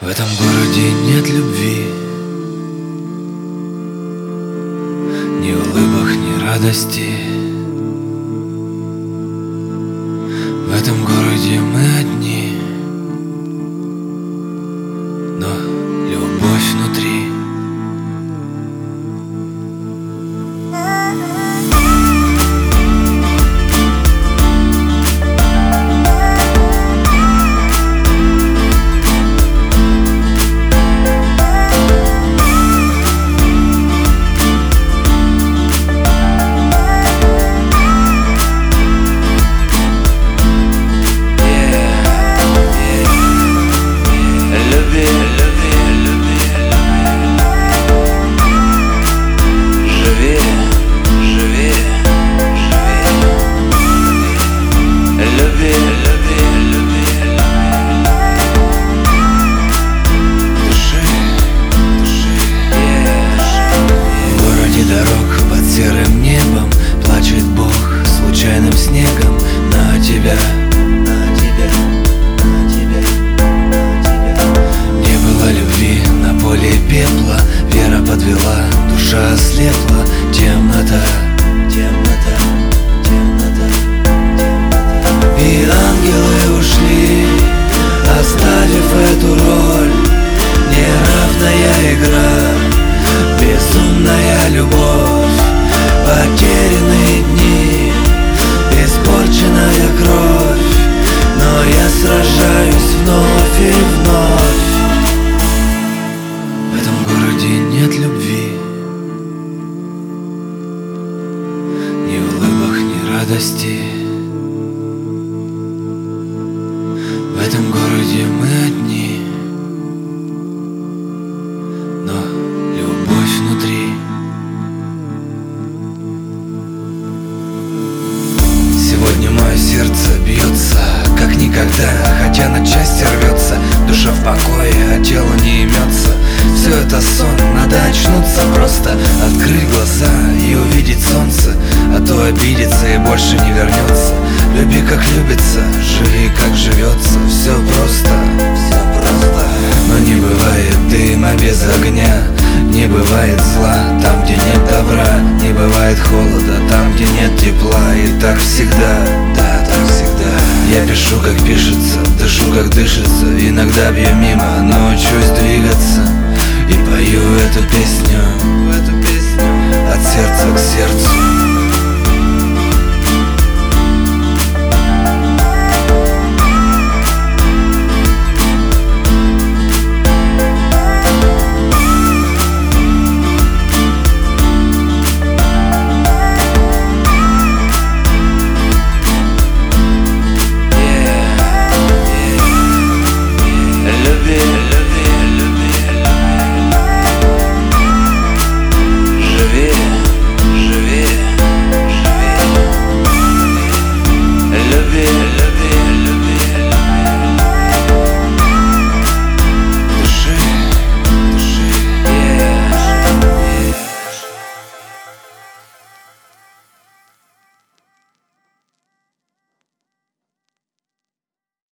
этом городе нет любви, ни улыбок, ни радости. В этом городе мы одни, но любовь внутри. Серым небом плачет Бог случайным снегом на тебя, на тебя, на тебя, на тебя. Не было любви на поле пепла, вера подвела, душа ослепла, темнота, темнота, темнота, темнота. И ангелы ушли, оставив эту роль. Неравная игра, безумная любовь. Потерянные дни, испорченная кровь, но я сражаюсь вновь и вновь. В этом городе нет любви, ни улыбок, ни радости. В этом городе мы одни, но любовь внутри. Сегодня мое сердце бьется, как никогда, хотя на части рвется. Душа в покое, а тело не имется. Все это сон, надо очнуться, просто открыть глаза и увидеть солнце. А то обидится и больше не вернется. Люби как любится, живи как живется. Все просто, все просто. Но не бывает дыма без огня, не бывает зла там, где нет добра, не бывает холода там, где нет тепла. И так всегда, да, так всегда. Я пишу, как пишется, дышу, как дышится. Иногда бью мимо, но учусь двигаться. И пою эту песню от сердца к сердцу.